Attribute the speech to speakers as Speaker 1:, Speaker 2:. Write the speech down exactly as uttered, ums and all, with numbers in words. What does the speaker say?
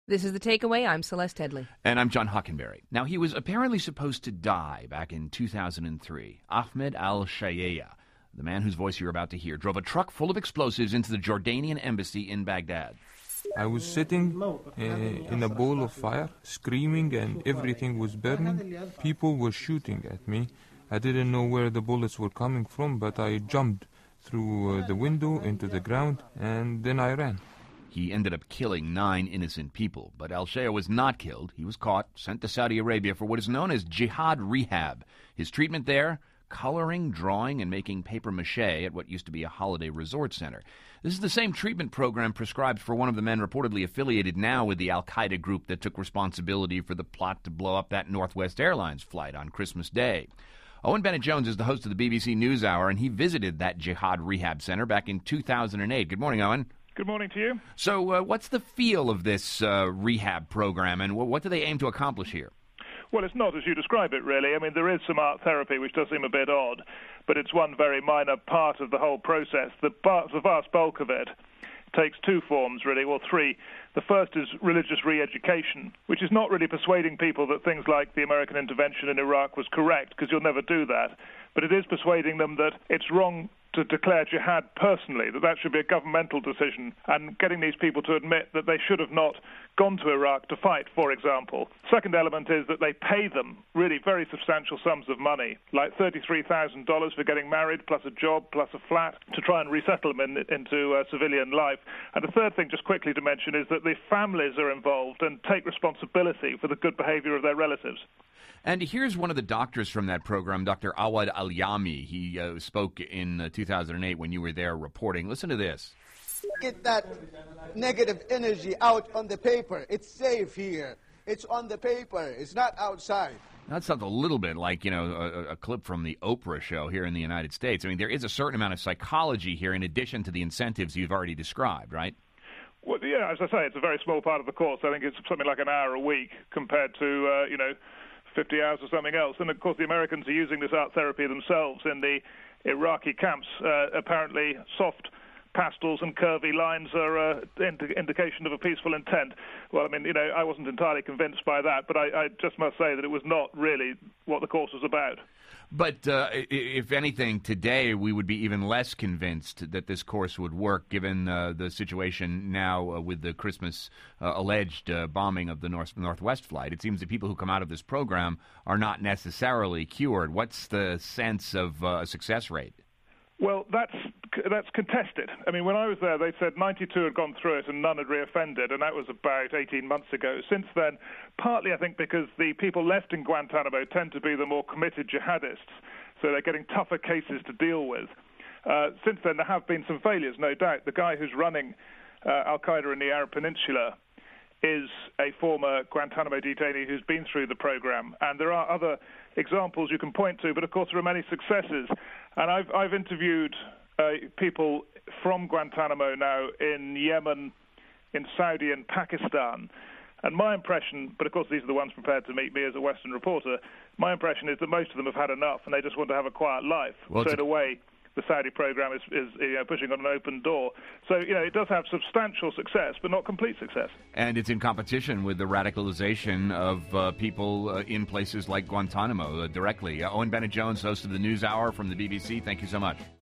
Speaker 1: This is The Takeaway. I'm Celeste Headley.
Speaker 2: And I'm John Hockenberry. Now, he was apparently supposed to die back in two thousand three. Ahmed al-Shayaya, the man whose voice you're about to hear, drove a truck full of explosives into the Jordanian embassy in Baghdad.
Speaker 3: I was sitting uh, in a bowl of fire, screaming, and everything was burning. People were shooting at me. I didn't know where the bullets were coming from, but I jumped through uh, the window into the ground, and then I ran.
Speaker 2: He ended up killing nine innocent people, but al-Shayaya was not killed. He was caught, sent to Saudi Arabia for what is known as jihad rehab. His treatment there, coloring, drawing, and making papier-mâché at what used to be a holiday resort center. This is the same treatment program prescribed for one of the men reportedly affiliated now with the al-Qaeda group that took responsibility for the plot to blow up that Northwest Airlines flight on Christmas Day. Owen Bennett-Jones is the host of the B B C NewsHour, and he visited that jihad rehab center back in two thousand eight. Good morning, Owen.
Speaker 4: Good morning to you.
Speaker 2: So uh, what's the feel of this uh, rehab program, and what do they aim to accomplish here?
Speaker 4: Well, it's not as you describe it, really. I mean, there is some art therapy, which does seem a bit odd, but it's one very minor part of the whole process. The, part, the vast bulk of it takes two forms, really, or three. The first is religious re-education, which is not really persuading people that things like the American intervention in Iraq was correct, because you'll never do that. But it is persuading them that it's wrong to declare jihad personally, that that should be a governmental decision, and getting these people to admit that they should have not gone to Iraq to fight, for example. Second element is that they pay them really very substantial sums of money, like thirty-three thousand dollars for getting married, plus a job, plus a flat, to try and resettle them in, into uh, civilian life. And the third thing, just quickly to mention, is that the families are involved and take responsibility for the good behavior of their relatives.
Speaker 2: And here's one of the doctors from that program, Doctor Awad Al-Yami. He uh, spoke in uh, two thousand eight when you were there reporting. Listen to this.
Speaker 5: Get that negative energy out on the paper. It's safe here. It's on the paper. It's not outside.
Speaker 2: That sounds a little bit like, you know, a, a clip from the Oprah show here in the United States. I mean, there is a certain amount of psychology here in addition to the incentives you've already described, right?
Speaker 4: Well, yeah, as I say, it's a very small part of the course. I think it's something like an hour a week compared to, uh, you know, fifty hours or something else. And, of course, the Americans are using this art therapy themselves in the Iraqi camps. Uh, apparently soft pastels and curvy lines are an uh, ind- indication of a peaceful intent. Well, I mean, you know, I wasn't entirely convinced by that, but I, I just must say that it was not really what the course was about.
Speaker 2: But uh, if anything, today we would be even less convinced that this course would work, given uh, the situation now uh, with the Christmas uh, alleged uh, bombing of the North Northwest flight. It seems that people who come out of this program are not necessarily cured. What's the sense of uh, success rate?
Speaker 4: Well, that's that's contested. I mean, when I was there, they said ninety-two had gone through it and none had reoffended, and that was about eighteen months ago. Since then, partly I think because the people left in Guantanamo tend to be the more committed jihadists, so they're getting tougher cases to deal with. Uh, since then, there have been some failures, no doubt. The guy who's running uh, Al-Qaeda in the Arab Peninsula is a former Guantanamo detainee who's been through the program, and there are other examples you can point to, but of course there are many successes. And I've, I've interviewed uh, people from Guantanamo now in Yemen, in Saudi and Pakistan, and my impression, but of course these are the ones prepared to meet me as a Western reporter, my impression is that most of them have had enough and they just want to have a quiet life.
Speaker 2: Well,
Speaker 4: so in a way, the Saudi program is, is you know, pushing on an open door. So, you know, it does have substantial success, but not complete success.
Speaker 2: And it's in competition with the radicalization of uh, people uh, in places like Guantanamo uh, directly. Uh, Owen Bennett-Jones, host of the NewsHour from the B B C, thank you so much.